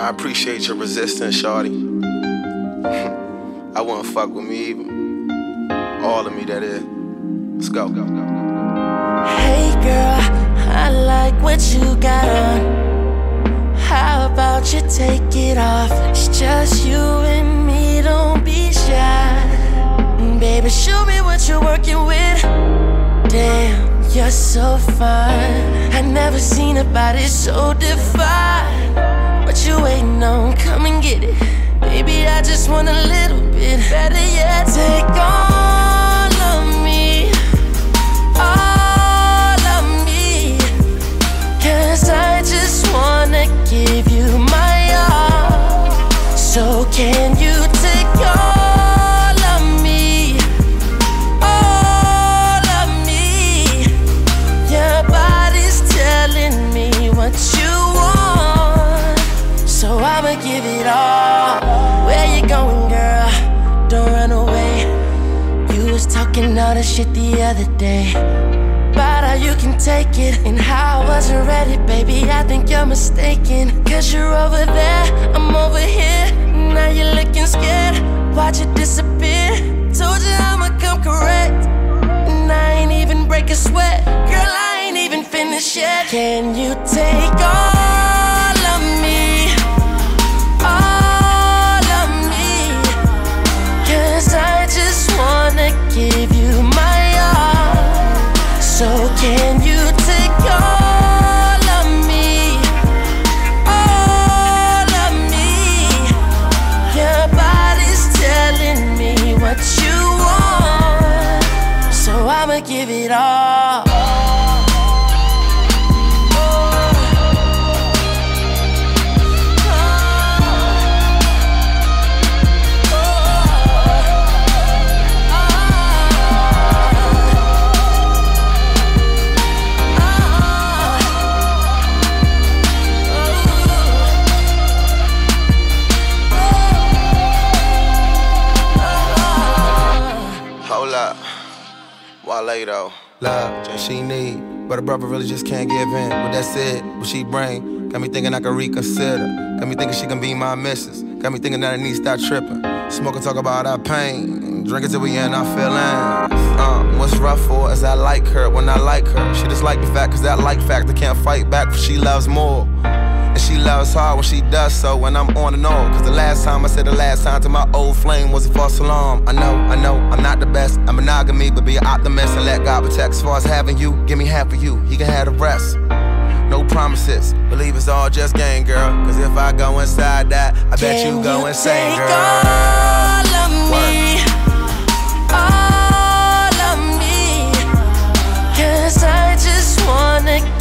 I appreciate your resistance, shawty. I wouldn't fuck with me either. All of me, that is. Let's go. Hey girl, I like what you got on. How about you take it off? It's just you and me, don't be shy. Baby, show me what you're working with. Damn, you're so fine. I never seen a body so defined. What you waiting on? Come and get it. Baby, I just want a little bit. Better yet, take all of me. All of me. 'Cause I just wanna give you my all. So can you take all of me? All of me. Your body's telling me what you want, so I'ma give it all. Where you going, girl? Don't run away. You was talking all that shit the other day about how you can take it and how I wasn't ready, baby. I think you're mistaken. 'Cause you're over there, I'm over here. Now you're looking scared. Watch it disappear. Told you I'ma come correct, and I ain't even break a sweat. Girl, I ain't even finished yet. Can you take all of me? All of me. 'Cause I just wanna give you my all. So can you take all of me? All of me. Your body's telling me what you want, so I'ma give it all. Wale though. Love, she need, but her brother really just can't give in. With that said, what she bring, got me thinking I can reconsider. Got me thinking she can be my missus. Got me thinking that I need to stop tripping. Smoke and talk about our pain, drink it till we end our feelings. What's rough for is I like her when I like her. She just like the fact, 'cause that like factor can't fight back, for she loves more. And she loves hard when she does so, when I'm on and on. 'Cause the last time I said the last time to my old flame was a false alarm. I know, I'm not the best. I'm monogamy, but be an optimist and let God protect. As far as having you, give me half of you, he can have the rest. No promises, believe it's all just game, girl. 'Cause if I go inside that, I bet you go insane, girl. All of me, all of me. 'Cause I just wanna